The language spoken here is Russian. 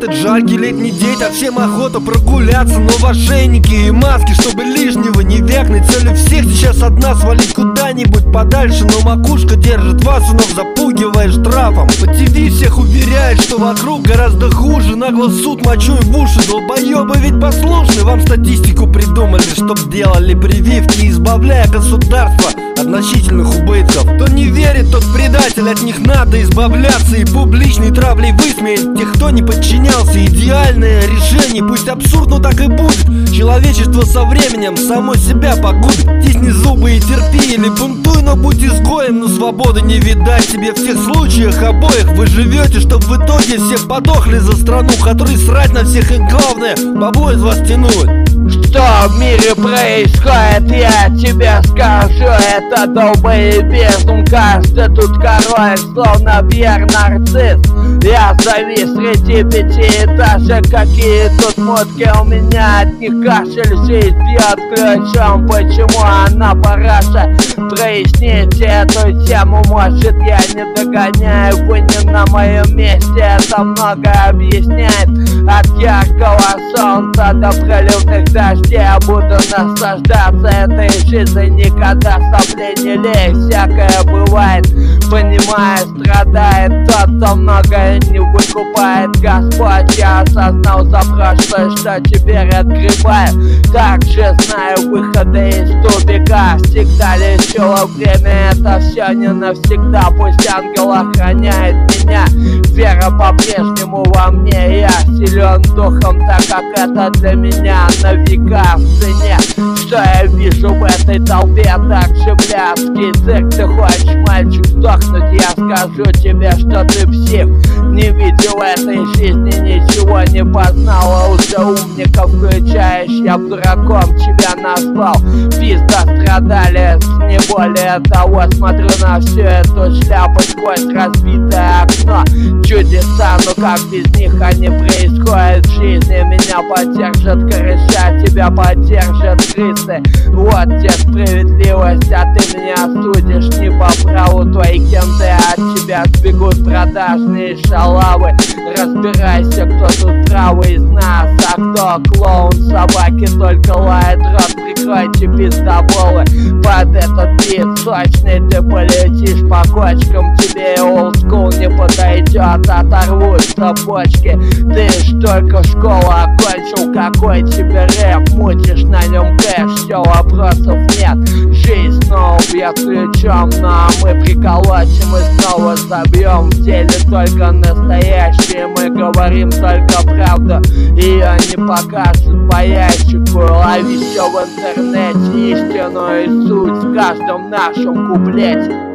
Этот жаркий летний день, так всем охота прогуляться. Но в ошейнике и маске, чтобы лишнего не вякнуть. Цель у всех сейчас одна, свалить куда-нибудь подальше. Но макушка держит вас, вновь запугивая штрафом. По ТВ всех уверяют, что вокруг гораздо хуже. Нагло суд мочой в уши, долбоебы ведь послушны. Вам статистику придумали, чтоб делали прививки, избавляя государство от значительных убытков. Кто не верит, тот предатель, от них надо избавляться. И публичной травлей высмеять тех, кто не подчинялся. Идеальное решение, пусть абсурд, но так и будет. Человечество со временем само себя погубит. Тисни зубы и терпи, или бунтуй, но будь изгоем. Но свободы не видать тебе в тех случаях обоих. Вы живете, чтоб в итоге все подохли за страну, которой срать на всех, и главное, бабло из вас тянуть. Что в мире происходит, я тебе скажу. Это долбый безум, каждый тут король, словно Пьер-Нарцисс. Я завис среди пятиэтажек, какие тут мутки. У меня от них кашель, жизнь бьет ключом. Почему она параша? Проясните эту тему, может я не догоняю. Вы не на моем месте, это много объясняет. От яркого солнца до проливных дождей я буду наслаждаться этой жизнью. Никогда соплей не лей, всякое бывает. Понимая, страдает тот, кто многое не выкупает. Господь, я осознал за прошлое, что теперь отгребаю. Также знаю выходы из тупика. Всегда лечило время, это все не навсегда. Пусть ангел охраняет меня. Вера по-прежнему во мне. Я силен духом, так как это для меня на века в цене. Что я вижу в этой толпе, так же блядский цирк. Ты хочешь, мальчик, сдохнуть? Я скажу тебе, что ты псих. Не видел этой жизни, ничего не познал. А уже умников включаешь, я дураком тебя назвал. Пизда страдали, не более того. Смотрю на всю эту шляпу сквозь разбитое окно. Чудеса, но как без них они происходят в жизни. Меня поддержат крыша, тебя поддержат крысы. Вот тебе справедливость, а ты меня судишь не по праву. Твои кенты от тебя сбегут продажные шалавы. Разбирайся, кто тут правый из нас, а кто клоун. Собаки только лает рот, прикройте пиздоболы. Под этот бит сочный ты полетишь по кочкам. Тебе олдскул не подойдет, оторвутся почки. Ты ж только школу окончил, какой тебе рэп? Мутишь на нем кэш, все, вопросов нет. Жизнь снова бьет ключом, но мы приколотим и снова забьем. В деле только настоящее, мы говорим только правду. Ее не покажут по ящику. Лови все в интернете, истину и суть в каждом нашем куплете.